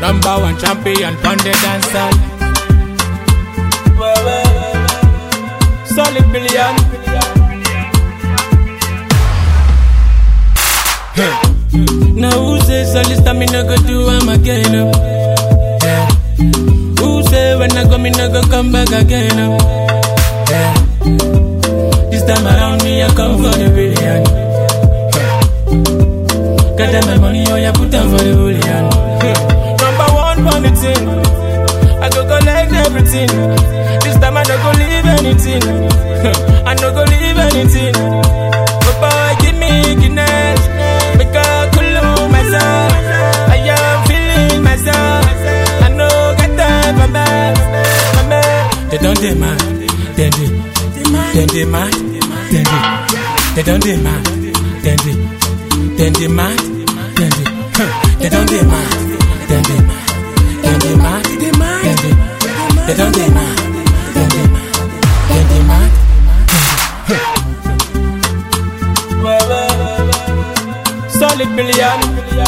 number one champion on the dance hall. Solid billion. Now who says all this time me no go do am again? Yeah. Who say when I go me no go come back again? Yeah. This time around me I come for the billion. Got them my money, oh yeah, put them for the billion. Number one on the team, I go collect everything. This time I don't go leave anything. I don't go leave anything. But boy, give me Guinness, make a cool myself. I am feeling myself. I know get time for me. They don't demand, they demand, they demand, they don't demand, they demand, they don't demand, they demand, they don't demand, they demand. Solid billion.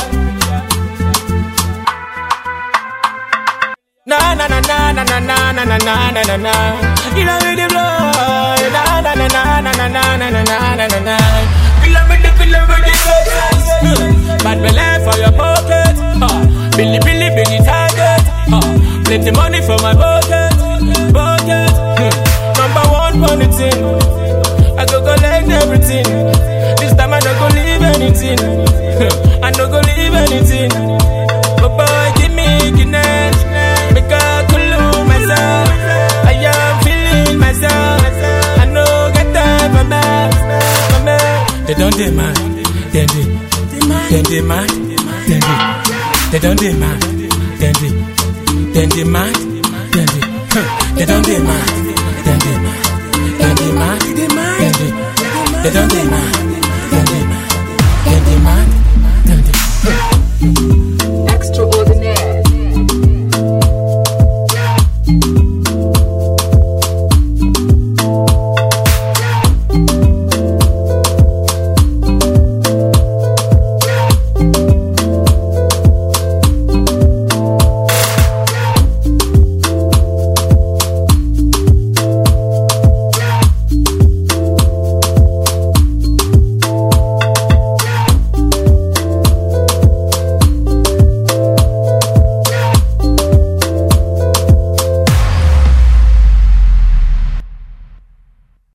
Na na na na na na na na na na na na. You know me the blow. Na na na na na na na na na na na na. Feel me the focus. Bad belly for your pocket. Billy Billy target. Plenty money for my pocket. Number one on the team. I go collect everything. This time I don't go leave anything. I don't go leave anything. But boy, give me Guinness, make a cool myself. I am feeling myself. I know get time for me. They don't demand, they demand, they demand, they don't demand, they demand, they don't demand, they demand, they don't demand, they don't demand.